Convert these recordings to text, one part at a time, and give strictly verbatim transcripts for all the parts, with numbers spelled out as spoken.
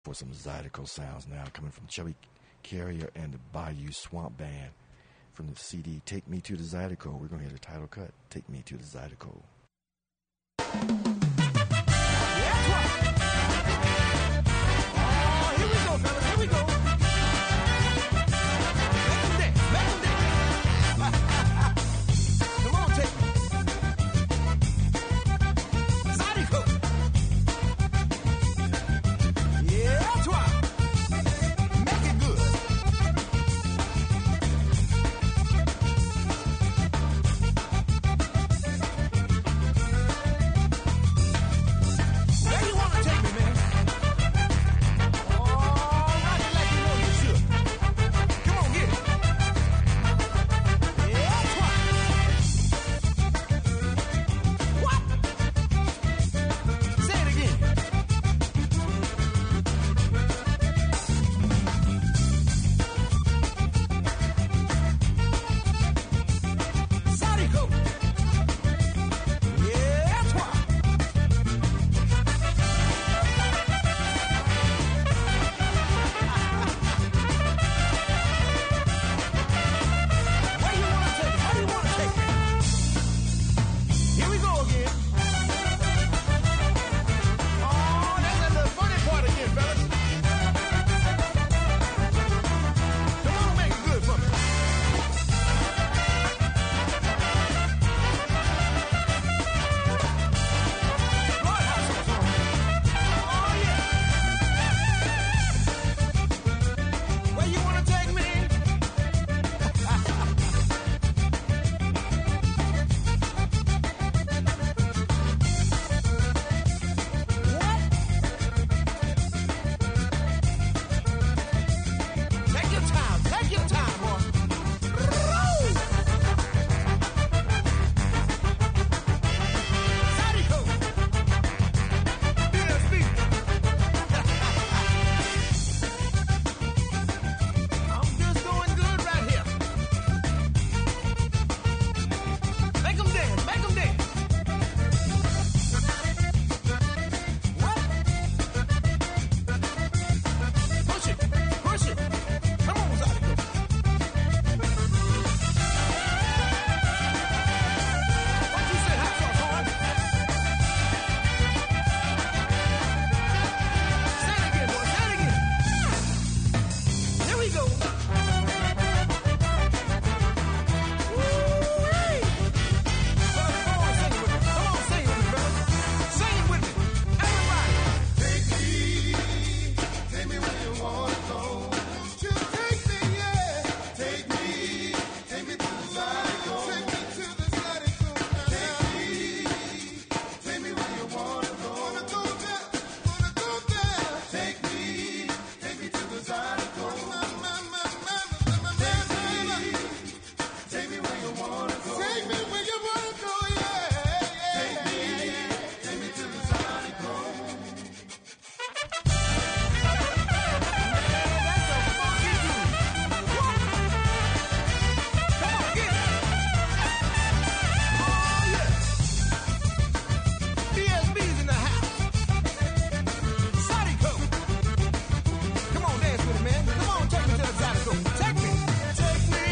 For some Zydeco sounds now coming from Chubby Carrier and the Bayou Swamp Band from the C D Take Me to the Zydeco. We're going to hear the title cut, Take Me to the Zydeco. Oh, here we go, fellas, here we go. Make them dance, make them dance. Come on, take me. Zydeco. Yeah, try. Make it good. Where you wanna take me, man? Oh, rock it like you know you should. Come on, get it. Yeah, try. What? Say it again. Zydeco. Yeah, try. Where you wanna take it? Where do you wanna take it? Here we go again. Oh, that's that little funny part again, fellas. Come on, make it good for me. Lord, have some fun. Oh, yeah. Where you wanna take me? Take your time, take your time, boy. Zydeco. B S B. I'm just doing good right here. Make 'em dance, make 'em dance. What? Push it, push it. Come on, Zydeco. What you say, hot sauce, hon? Say it again, boy, say it again. Here we go. Woo-wee. Come on, sing it with me. Come on, sing it with me, brother. Sing it with me. Everybody. Take me, take me where you wanna go. You take me, yeah. Take me, take me to the Zydeco. Take me to the Zydeco. Take me, take me where you wanna go. Wanna go there, wanna go there. Take me, take me to the Zydeco. My, my, my, my, my, my, take me, take me where you wanna go. Take me where you wanna go, yeah, yeah. Take me, take me to the Zydeco. Come on, get it. Oh, yeah. B S B's in the house. Zydeco. Come on, dance with me, man. Come on, take me to the Zydeco. Take me. Take me.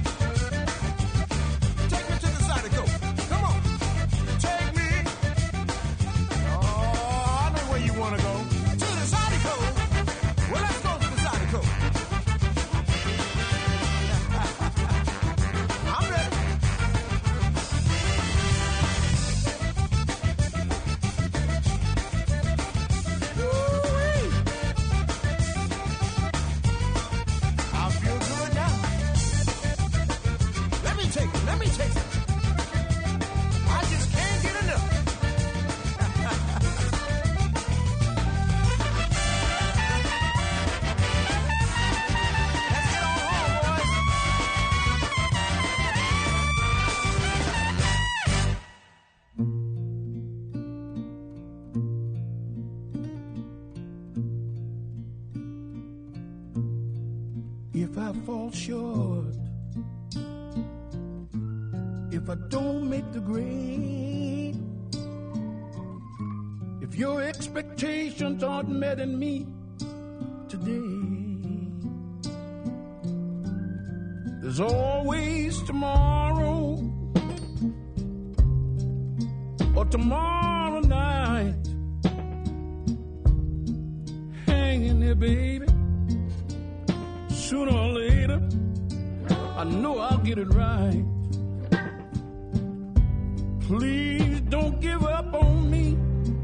Take me to the Zydeco. Come on. Take me. Oh, I know where you want to go. To the Zydeco. Well, let's go to the Zydeco. I'm ready. Woo-wee. I feel good now. Let me take it. Let me take it. I just can't get enough. Let's get on home, boys. If I fall short, if I don't make the grade, if your expectations aren't met in me, There's always tomorrow or tomorrow night. Hang in there, baby. Sooner or later, I know I'll get it right. Please don't give up on me.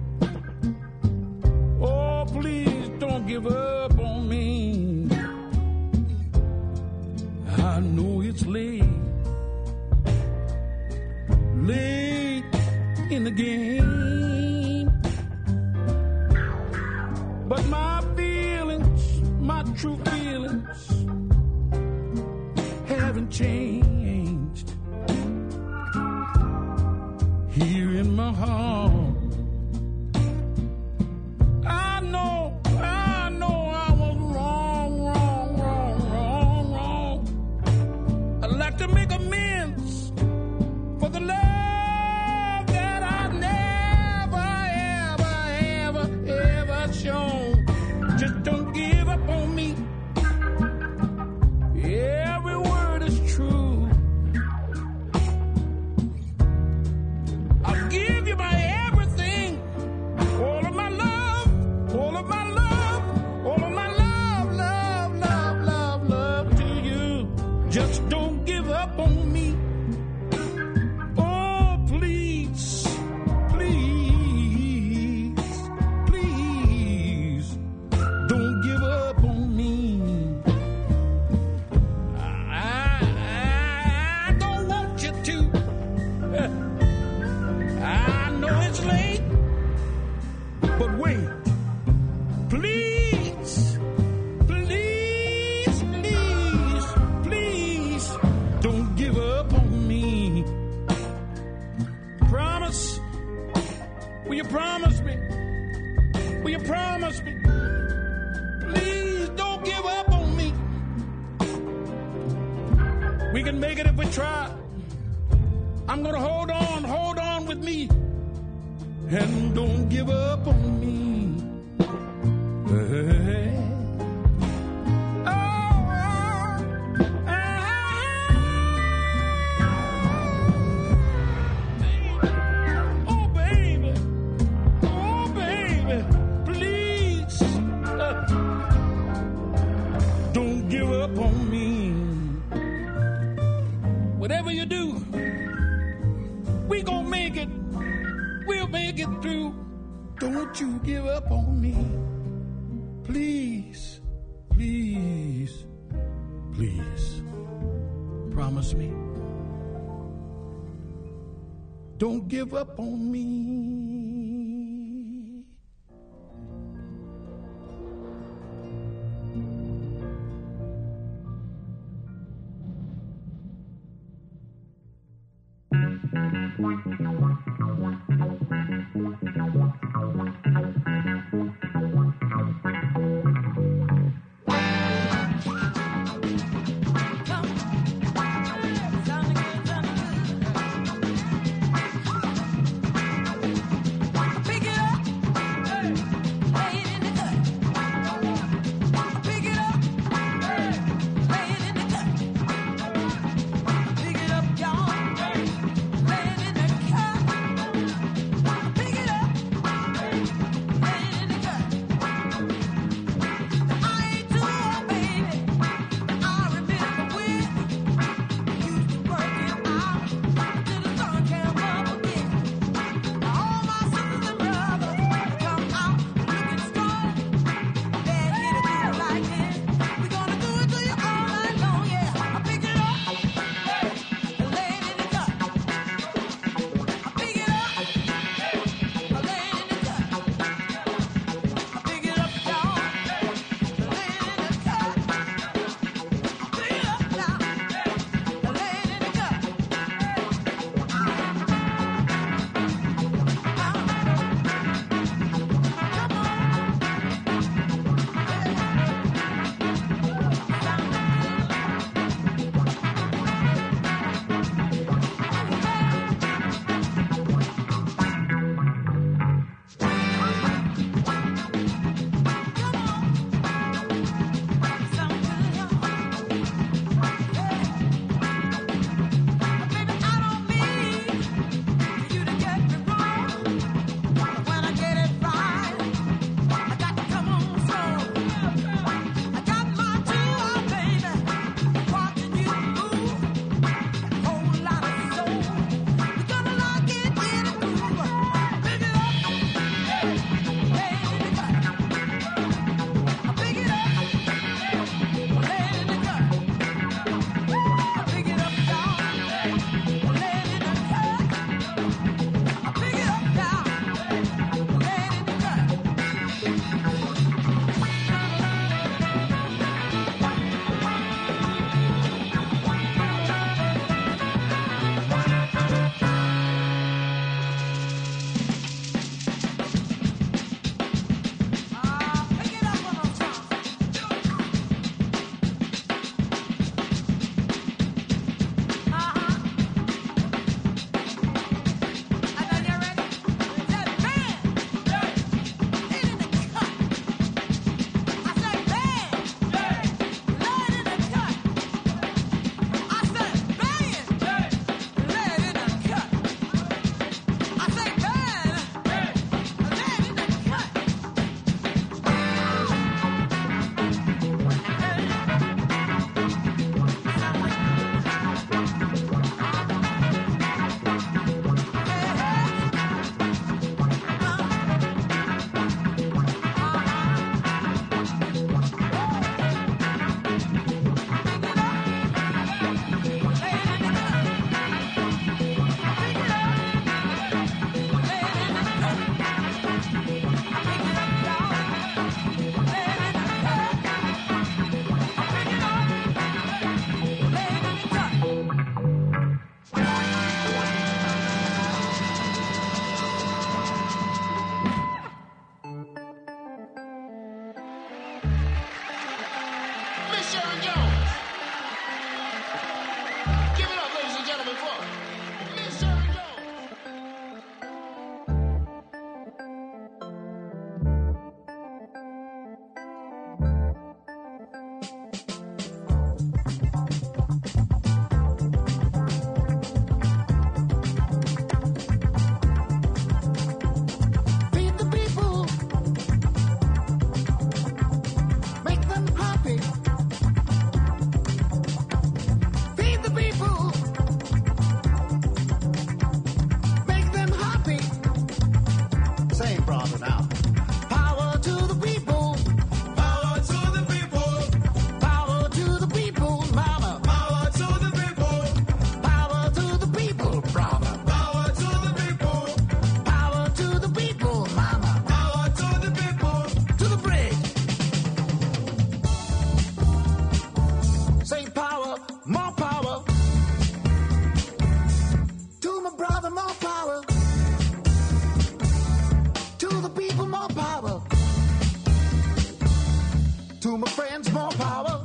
Oh, please don't give up on me. I know it's late, late in the game, but my feelings, my true feelings haven't changed. Here in my heart, I know, I know I was wrong, wrong, wrong, wrong, wrong. I'd like to make amends for the love that I never, ever, ever, ever shown. Just don't give up on me. Every word is true. I'll give you my everything, all of my love, all of my love, all of my love, love, love, love, love to you. Just don't give up on me. Oh, please, please, please, don't give up on me. I, I, I don't want you to. I know it's late, but wait. Please, please, please, please, don't give up on me. Promise? Will you promise me? Will you promise me? Please don't give up on me. We can make it if we try. I'm gonna hold on, hold on with me, and don't give up on me. Hey. Oh, oh, oh, baby, oh, baby, please, uh, don't give up on me. Whatever you do, we gon' make it. We'll make it through. Don't you give up on me. Please, please, please. Promise me. Don't give up on me. Pick it up, y'all. Lay it in the To my friends, more power.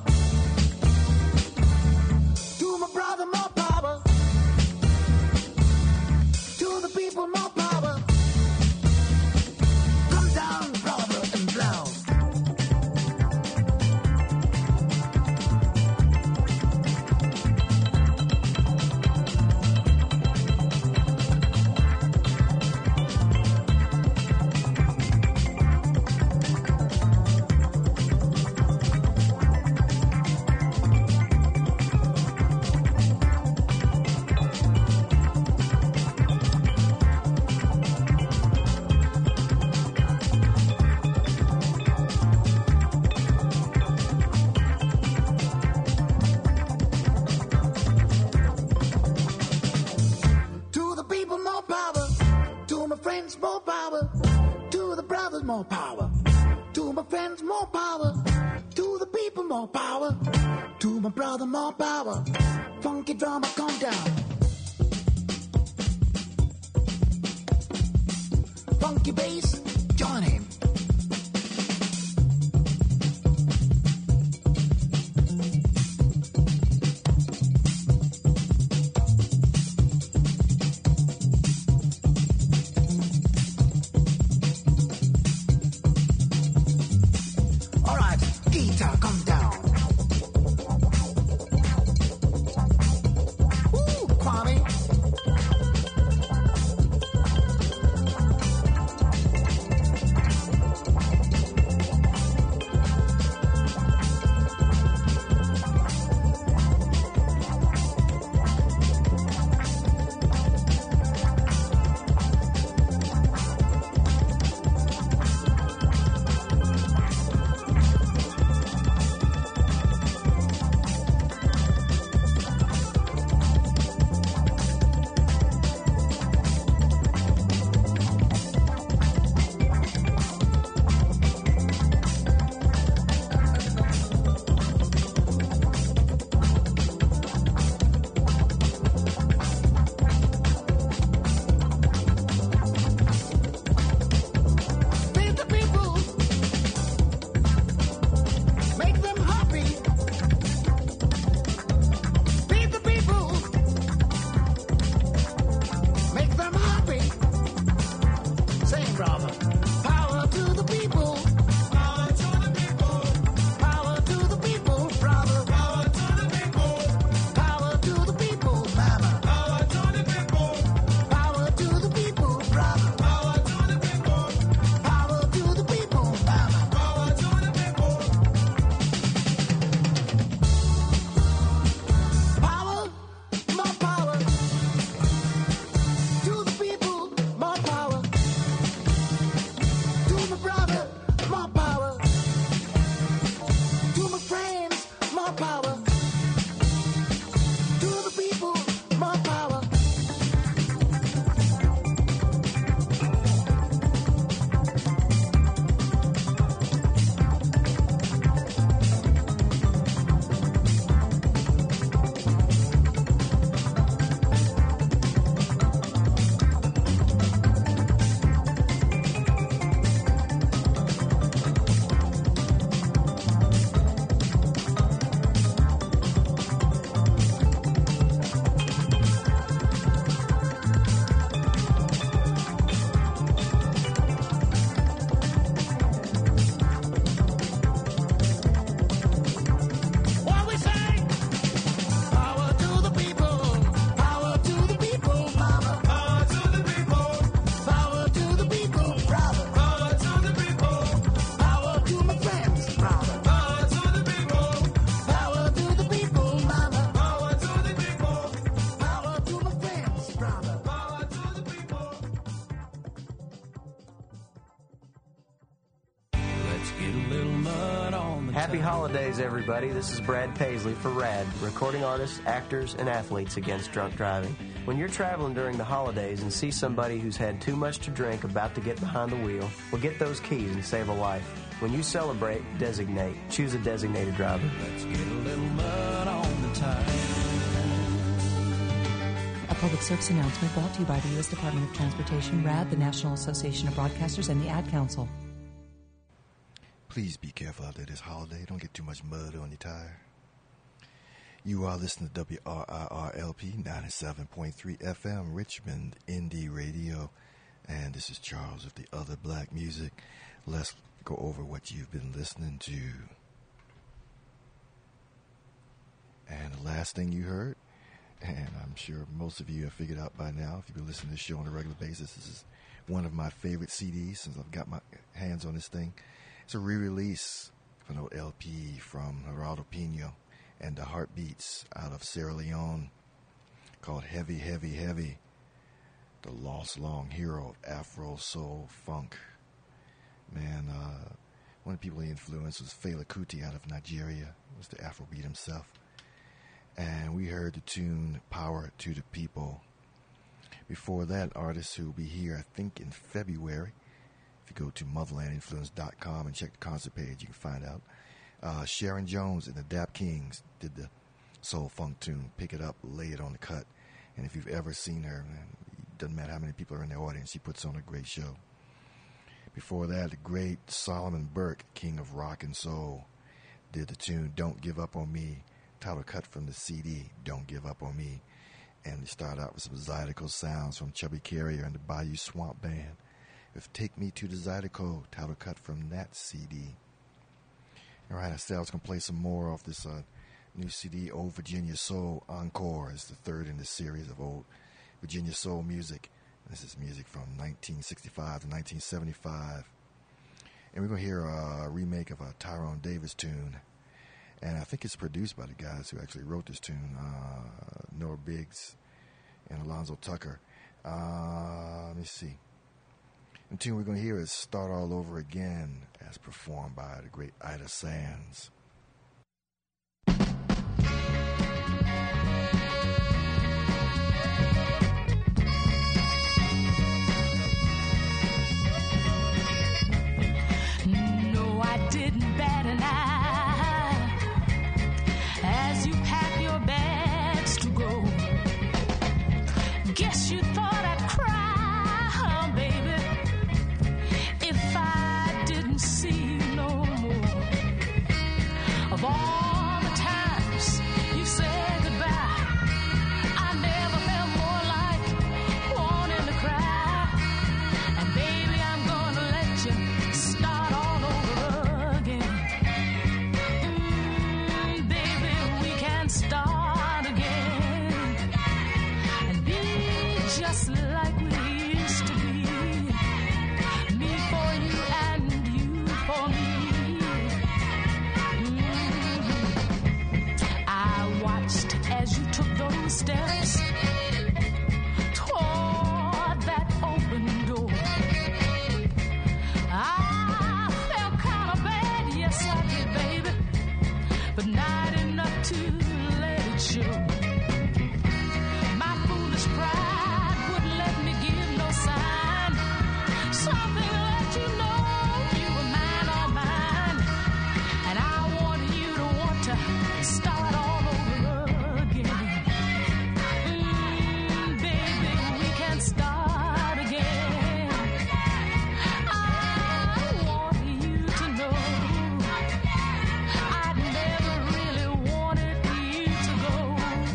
To my brother, more power. To the people, more power. Come down, brother, and blow. More power. To the brothers, more power. To my friends, more power. To the people, more power. To my brother, more power. Funky drummer, come down. Funky bass, join him. Happy holidays, everybody. This is Brad Paisley for RAD, recording artists, actors, and athletes against drunk driving. When you're traveling during the holidays and see somebody who's had too much to drink about to get behind the wheel, well, get those keys and save a life. When you celebrate, designate. Choose a designated driver. Let's get a little mud on the tire. A public service announcement brought to you by the U S Department of Transportation, RAD, the National Association of Broadcasters, and the Ad Council. Please be careful out there this holiday. Don't get too much mud on your tire. You are listening to W R I R L P ninety-seven point three F M, Richmond Indie Radio. And this is Charles with the Other Black Music. Let's go over what you've been listening to. And the last thing you heard, and I'm sure most of you have figured out by now, if you've been listening to this show on a regular basis, this is one of my favorite C Ds since I've got my hands on this thing. It's a re-release of an old L P from Geraldo Pino and the Heartbeats out of Sierra Leone called Heavy, Heavy, Heavy, the lost long hero of Afro Soul Funk. Man, uh, one of the people he influenced was Fela Kuti out of Nigeria. He was the Afrobeat himself. And we heard the tune Power to the People. Before that, artist who will be here, I think, in February. If you go to motherland influence dot com and check the concert page, you can find out. Uh, Sharon Jones and the Dap Kings did the soul funk tune, Pick It Up, Lay It on the Cut. And if you've ever seen her, man, it doesn't matter how many people are in the audience, she puts on a great show. Before that, the great Solomon Burke, king of rock and soul, did the tune Don't Give Up on Me, title cut from the C D, Don't Give Up on Me. And we start out with some Zydeco sounds from Chubby Carrier and the Bayou Swamp Band with Take Me to the Zydeco, title cut from that C D. All right, I said I was going to play some more off this uh, new C D, Old Virginia Soul Encore. It's the third in the series of Old Virginia Soul music. This is music from nineteen sixty-five to nineteen seventy-five. And we're going to hear a remake of a Tyrone Davis tune. And I think it's produced by the guys who actually wrote this tune, uh, Noah Biggs and Alonzo Tucker. Uh, let me see. The tune we're going to hear is Start All Over Again, as performed by the great Ida Sands. No, I didn't bat an eye as you pack your bags to go. Guess you thought I'd cry, baby, if I didn't see you no more. Of all the times you said goodbye, I never felt more like wanting to cry. And baby, I'm gonna let you start all over again. Mm, baby, we can start again and be just like we used to be. Me for you and you for me. Mm. I watched as you took those steps toward that open door. I felt kind of bad, yes I did, baby, but not enough to let it show. My foolish pride wouldn't let me give no sign, something to let you know you were mine, all mine. And I want you to want to start all over again. Mm, baby, we can start again. I want you to know I never really wanted you to go.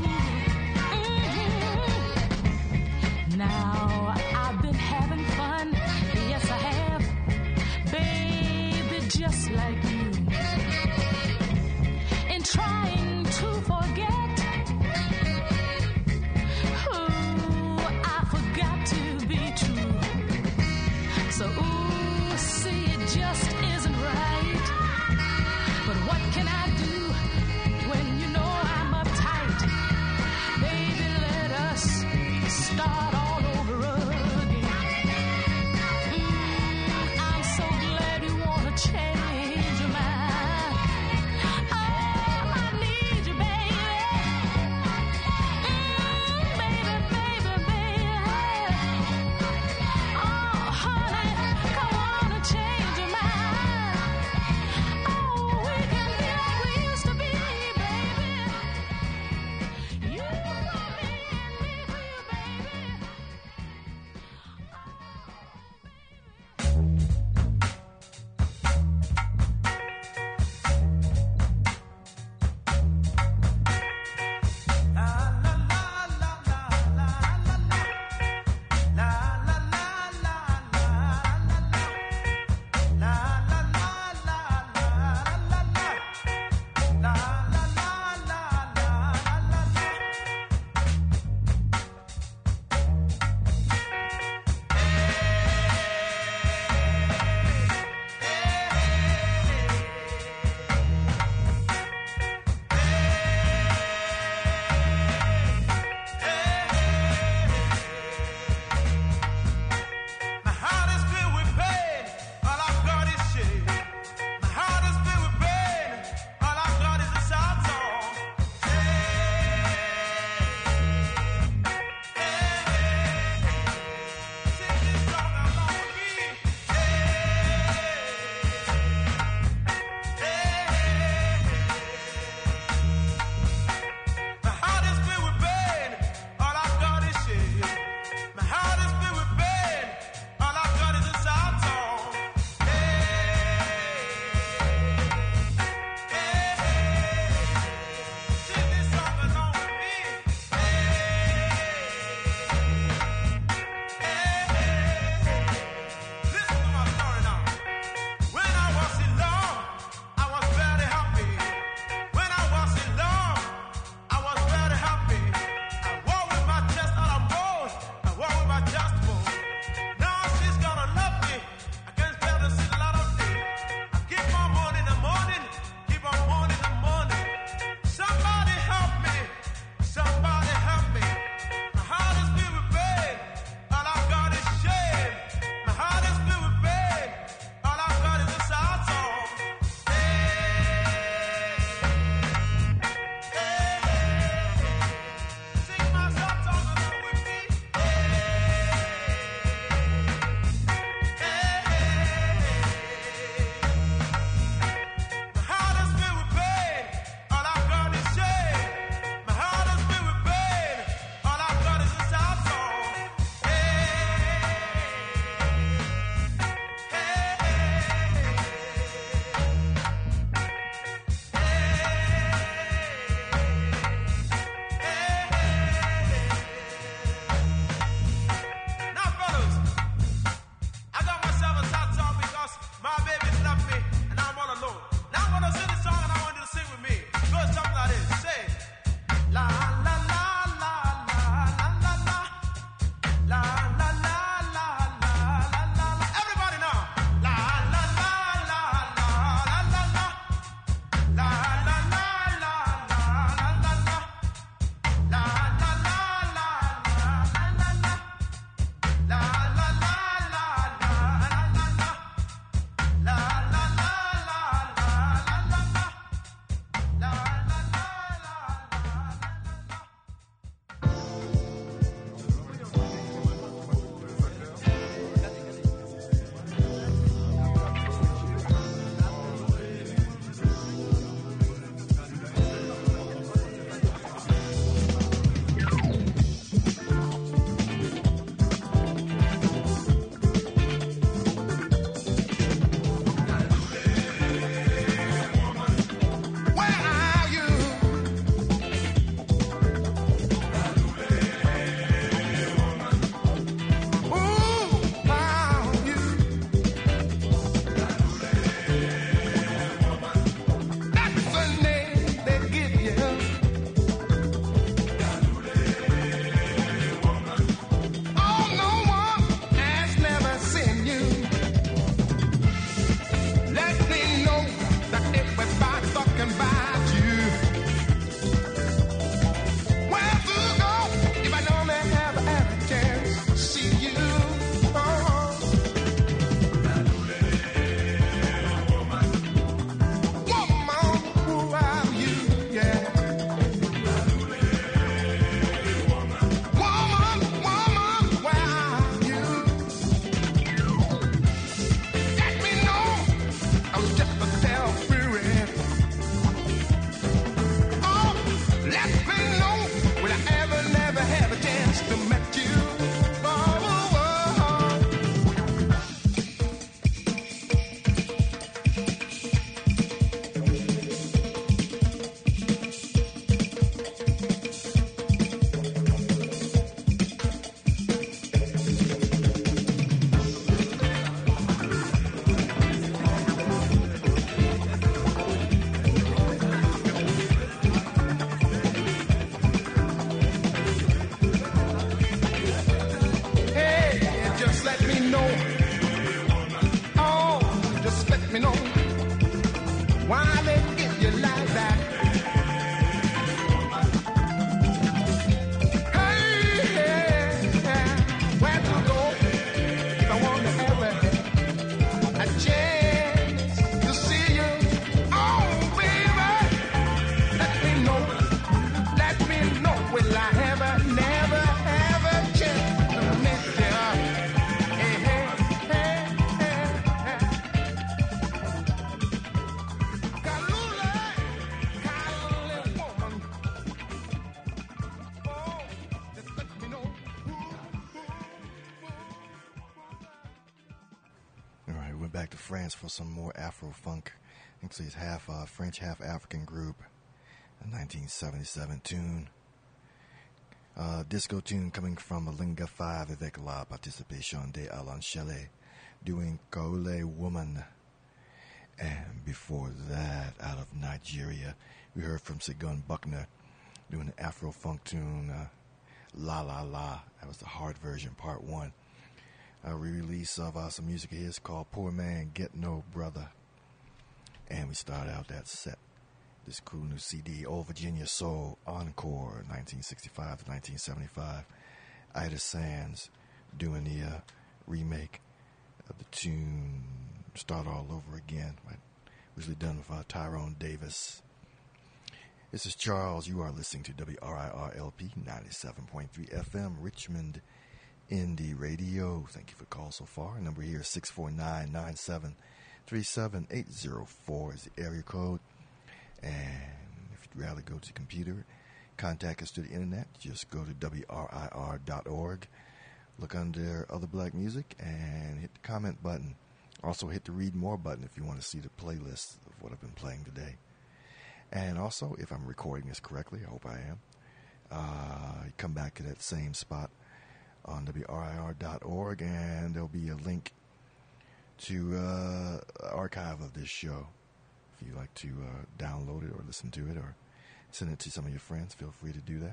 France for some more Afro-funk. Actually, it's half uh, French, half African group. A nineteen seventy-seven tune. Uh, disco tune coming from Malinga five avec la participation de Alan Shelley doing Kaole Woman. And before that, out of Nigeria, we heard from Segun Buckner doing an Afro-funk tune, uh, La La La. That was the hard version, part one. A re-release of uh, some music of his called Poor Man Get No Brother. And we start out that set, this cool new C D, Old Virginia Soul Encore, nineteen sixty-five to nineteen seventy-five. Ida Sands doing the uh, remake of the tune Start All Over Again, usually done with uh, Tyrone Davis. This is Charles. You are listening to W R I R L P ninety-seven point three F M, Richmond Indie Radio. Thank you for the call so far. Our number here is six four nine, nine seven three seven eight zero four is the area code. And if you'd rather go to the computer, contact us through the internet, just go to W R I R dot org, look under Other Black Music, and hit the comment button. Also hit the read more button if you want to see the playlist of what I've been playing today. And also, if I'm recording this correctly, I hope I am, uh, you come back to that same spot on W R I R dot org, and there'll be a link to uh, an archive of this show. If you'd like to uh, download it or listen to it or send it to some of your friends, feel free to do that.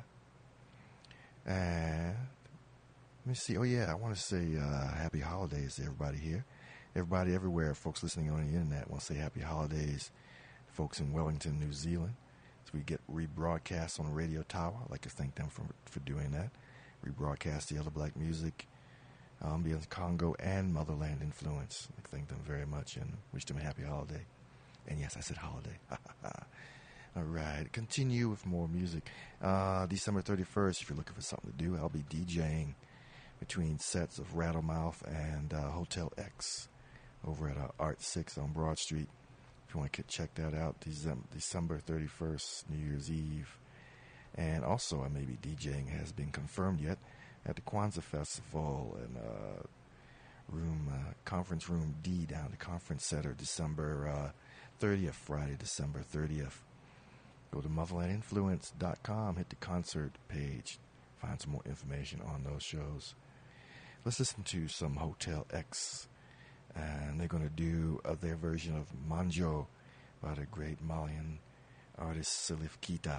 And let me see. Oh, yeah, I want to say uh, happy holidays to everybody here. Everybody everywhere, folks listening on the internet, want to say happy holidays. Folks in Wellington, New Zealand, as we get rebroadcast on the radio tower. I'd like to thank them for for doing that. Rebroadcast the Other Black Music, Ambience Congo, and Motherland Influence. I'd like to thank them very much and wish them a happy holiday. And yes, I said holiday. All right, continue with more music. Uh, December thirty-first, if you're looking for something to do, I'll be DJing between sets of Rattlemouth and uh, Hotel X over at uh, Art six on Broad Street. If you want to check that out, December thirty-first, New Year's Eve. And also, I may be DJing, has been confirmed yet, at the Kwanzaa Festival in uh, room, uh, Conference Room D down at the Conference Center, December uh, thirtieth, Friday, December thirtieth. Go to motherland influence dot com, hit the concert page, find some more information on those shows. Let's listen to some Hotel X. And they're going to do uh, their version of Manjo by the great Malian artist Salif Keita.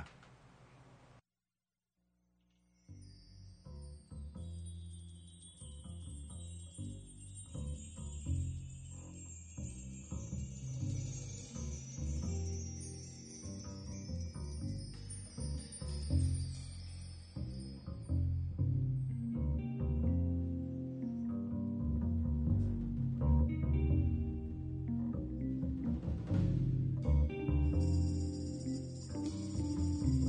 Thank you.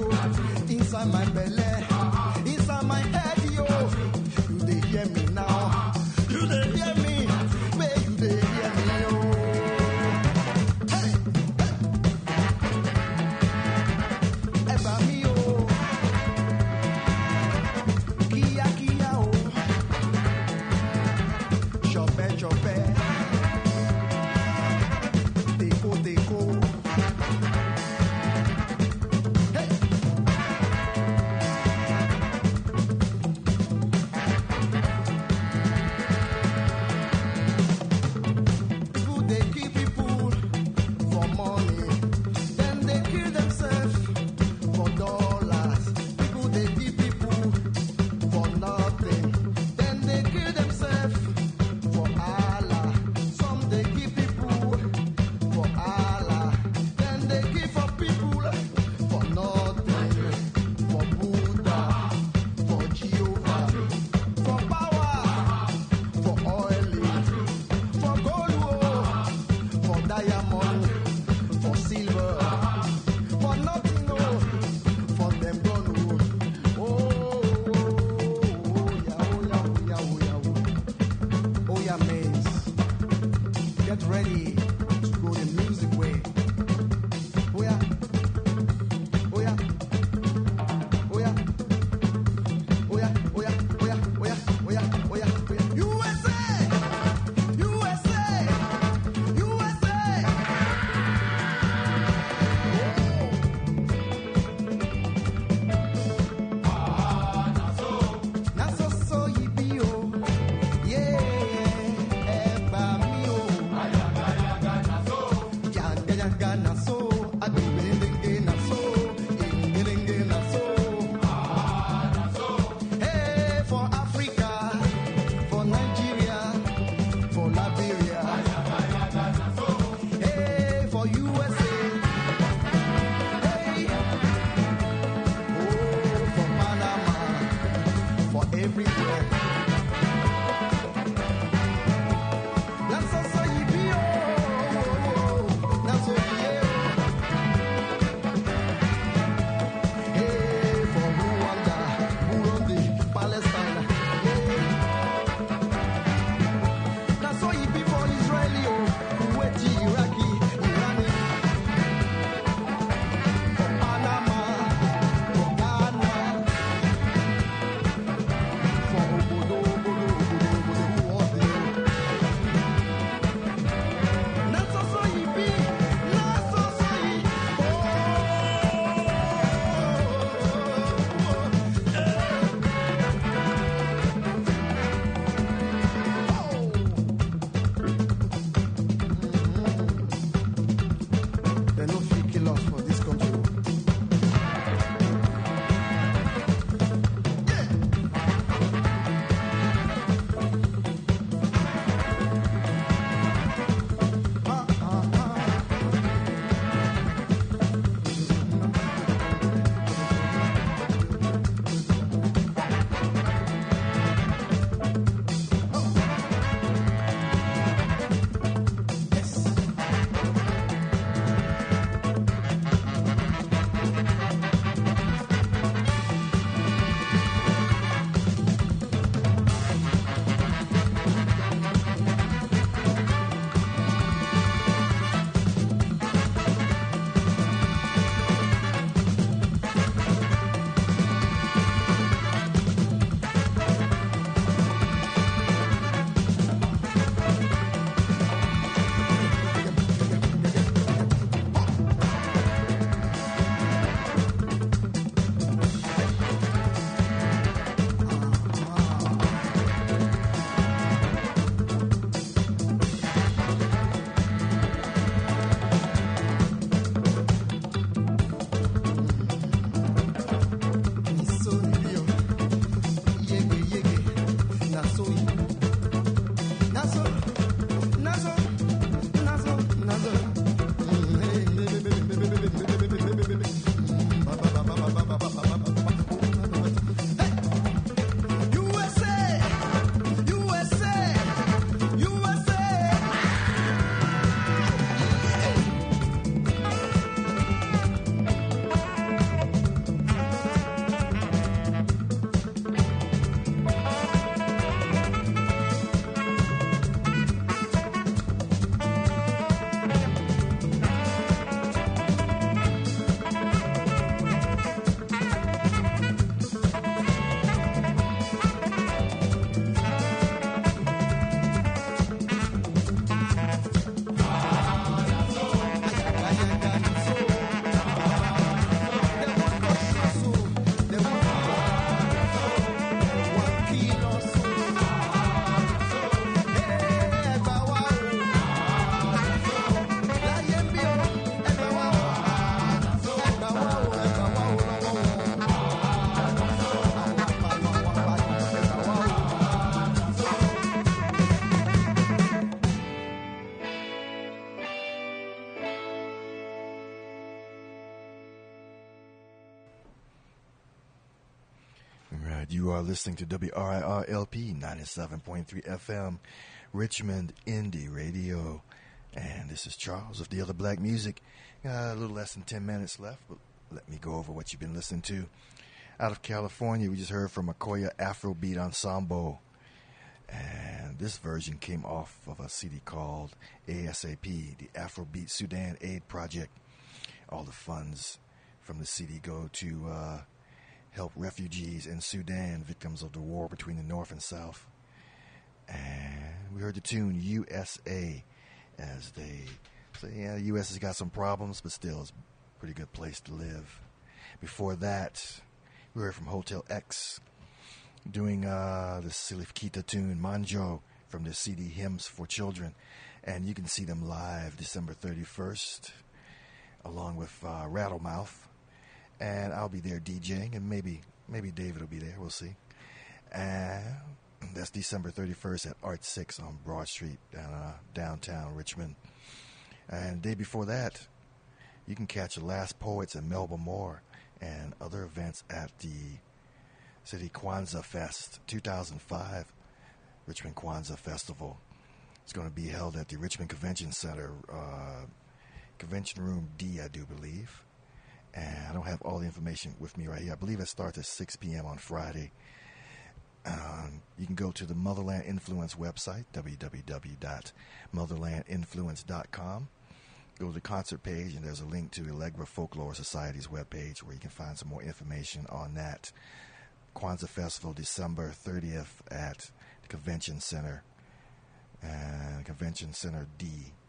yo. Inside my belly, inside my head, yo. You they hear me now? You they hear me? Where you they hear me, yo? Hey, hey. Eba mi yo, kia kia oh, chope chope, deko deko. Hey. You are listening to W R I R L P ninety-seven point three F M, Richmond Indie Radio. And this is Charles of The Other Black Music. Uh, a little less than ten minutes left, but let me go over what you've been listening to. Out of California, we just heard from Akoya Afrobeat Ensemble. And this version came off of a C D called A S A P, the Afrobeat Sudan Aid Project. All the funds from the C D go to uh, help refugees in Sudan, victims of the war between the North and South. And we heard the tune U S A as they say, yeah, the U S has got some problems, but still it's a pretty good place to live. Before that, we heard from Hotel X doing uh, the Silif Kita tune, Manjo, from the C D Hymns for Children. And you can see them live December thirty-first, along with uh, Rattlemouth. And I'll be there DJing, and maybe maybe David will be there. We'll see. And that's December thirty-first at Art six on Broad Street, down, uh, downtown Richmond. And the day before that, you can catch the Last Poets and Melba Moore and other events at the City Kwanzaa Fest two thousand five Richmond Kwanzaa Festival. It's going to be held at the Richmond Convention Center, uh, Convention Room D, I do believe. And I don't have all the information with me right here. I believe it starts at six p.m. on Friday. Um, you can go to the Motherland Influence website, w w w dot motherland influence dot com. Go to the concert page, and there's a link to Allegra Folklore Society's webpage where you can find some more information on that. Kwanzaa Festival, December thirtieth at the Convention Center, and Convention Center D.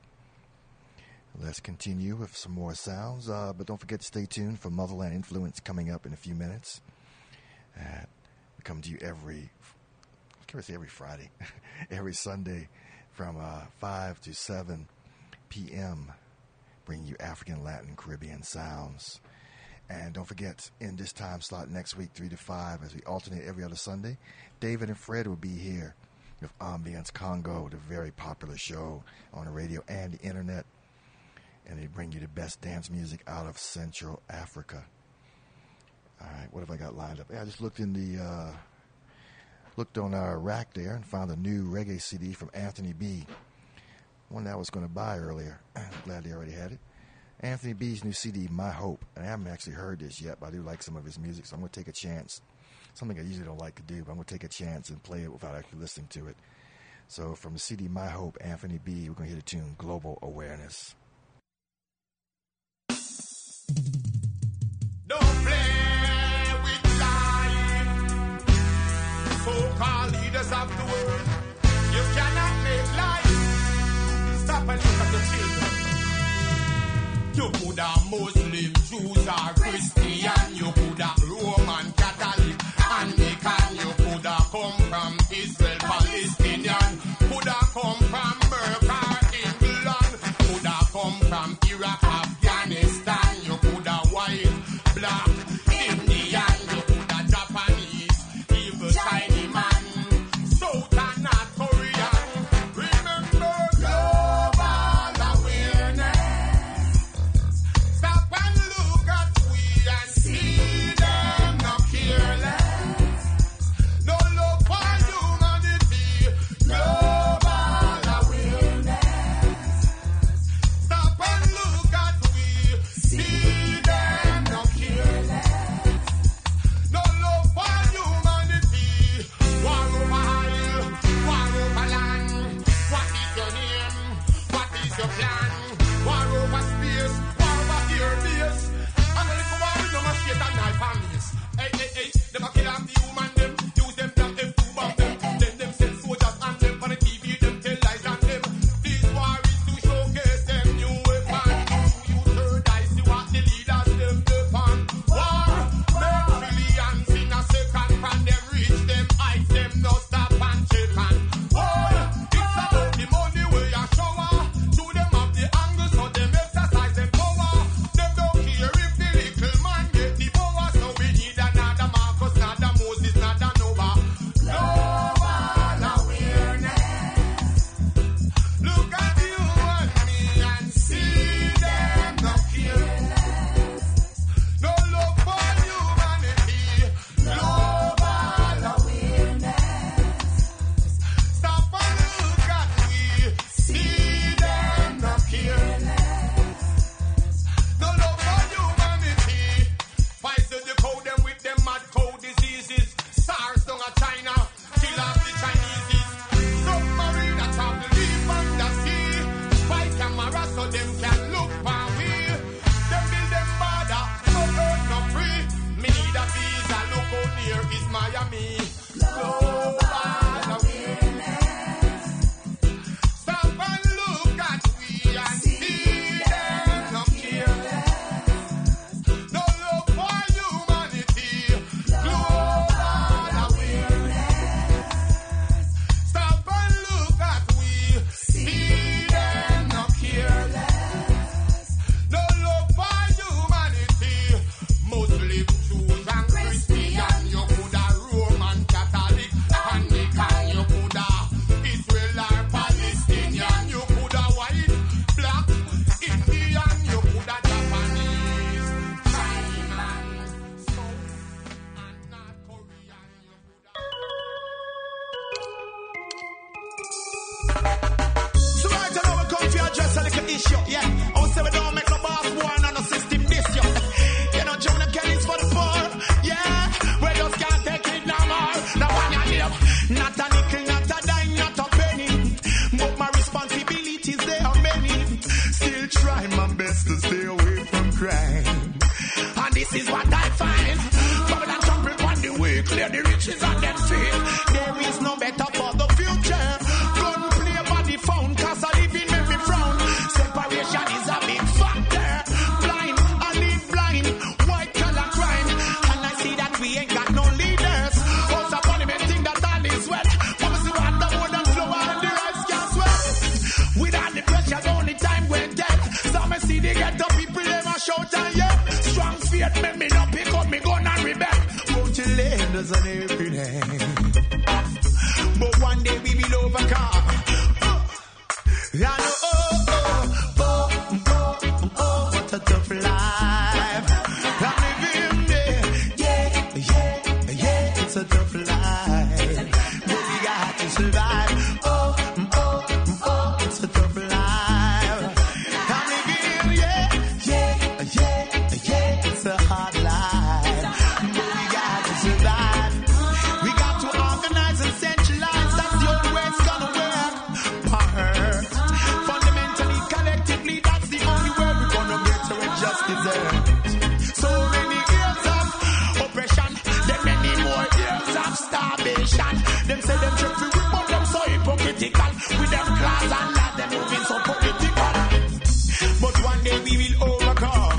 Let's continue with some more sounds, uh, but don't forget to stay tuned for Motherland Influence coming up in a few minutes. Uh, we come to you every, I can't say every Friday, every Sunday from uh, five to seven p.m., bringing you African, Latin, Caribbean sounds. And don't forget, in this time slot next week, three to five, as we alternate every other Sunday, David and Fred will be here with Ambience Congo, the very popular show on the radio and the internet. And they bring you the best dance music out of Central Africa. All right, what have I got lined up? Yeah, I just looked in the, uh, looked on our rack there and found a new reggae C D from Anthony B. One that I was going to buy earlier. I'm glad they already had it. Anthony B's new C D, My Hope. And I haven't actually heard this yet, but I do like some of his music, so I'm going to take a chance. Something I usually don't like to do, but I'm going to take a chance and play it without actually listening to it. So from the C D, My Hope, Anthony B., we're going to hear the tune, Global Awareness. Don't play with life. So-called leaders of the world, you cannot make life. Stop and look at the children. You could have Muslim, Jews or Christian. You could have Roman, Catholic, Anglican. You could have come from Israel, Palestinian. Could have come from America, England. Could have come from Iraq, Afghanistan. You could have white, black, Indian. You could have Japanese, evil Chinese man, South and North Korean. Remember global awareness. Stop this yo, yeah. Oh, say we don't make no boss boy, no no system this yo. You know, Jonah Kelly's for the poor, yeah. We just can't take it no more. No one you live, not a nickel, not a dime, not a penny. But my responsibilities, they are many. Still try my best to stay away from crime. And this is what I find. Bubble and trample on the way, clear the riches on them feet. There is no better for the future. Gunplay body found, cause a living make me frown. Separation is a big factor. Blind, I live blind, white collar crime. And I see that we ain't got no leaders. Also parliament think that all is wet. Mama see what the more than flow and the rice can't sweat. Without the pressure, the only time we're dead. Some see they get the people, them a shout and yell. Strong faith, make me not pick up me gun and rebel. Won't you lend us on every day? But one day we will overcome. Oh, I know, oh, oh, oh, oh, oh, what a tough life. I'm living there, yeah, yeah, yeah, it's a tough life. But we got to survive. Oh, oh, oh, it's a tough life. I'm living, yeah, yeah, yeah, yeah, it's a hard life. But we got to survive. We got to organize and centralize. That's the only way it's gonna work. Part. Fundamentally, collectively, that's the only way we're gonna get to it just deserved. So many years of oppression, then many more years of starvation. Them say them trip free, but them so hypocritical. With them class and lad, them moving so political. But one day we will overcome.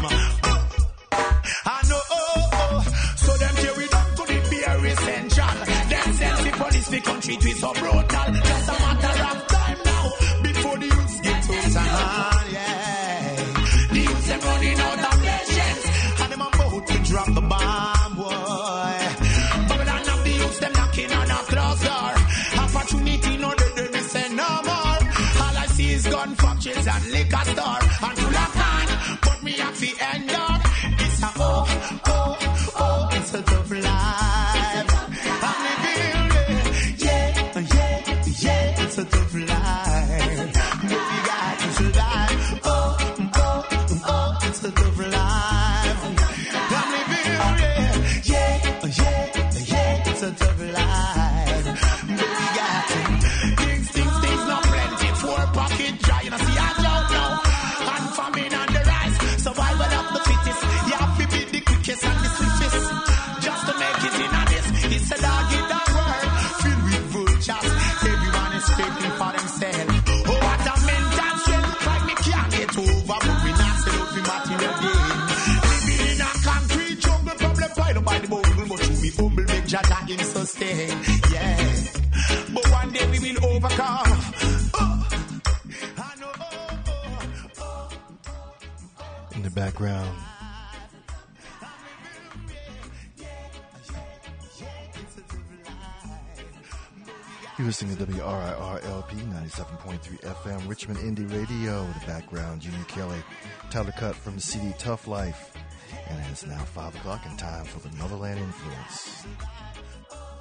I know, oh, oh. So them tear it up to the bare essential. Them send the police the country to so brutal. Just a matter of time now before the youths get to town, yeah. The youths them running out of patience, and them about to drop the bomb, boy. But we don't have the youths them knocking on our closed door. Opportunity no they they say no more. All I see is gun factories and liquor store and full of can. But me have to endure. It's a oh, oh, oh, it's a tough life. I'm living it, yeah, yeah, yeah, it's a tough life. But we got to survive. Oh, oh, oh, it's a tough life. I'm living it, yeah, yeah, yeah, it's a tough life. But we got to things, things, things, not plenty. Four pocket dry, you know, see I don't know. And famine on the rise, survival of the fittest. You have to be the quickest and the swiftest. Just to make it in on this, it's a dog in the world filled with vultures. Everyone is speaking for themselves. Oh, what a mental strength, like me can't get over. But we not sell out the material gain. Living in a concrete jungle, problem pile up by the bogle. But you be humble, make Jaja him sustain. Yeah, but one day we will overcome. Oh, I know, oh, oh, oh. In the background, you're listening to W R I R L P ninety-seven point three F M, Richmond Indie Radio. In the background, Junior Kelly, title cut from the C D Tough Life. And it's now five o'clock and time for the Motherland Influence.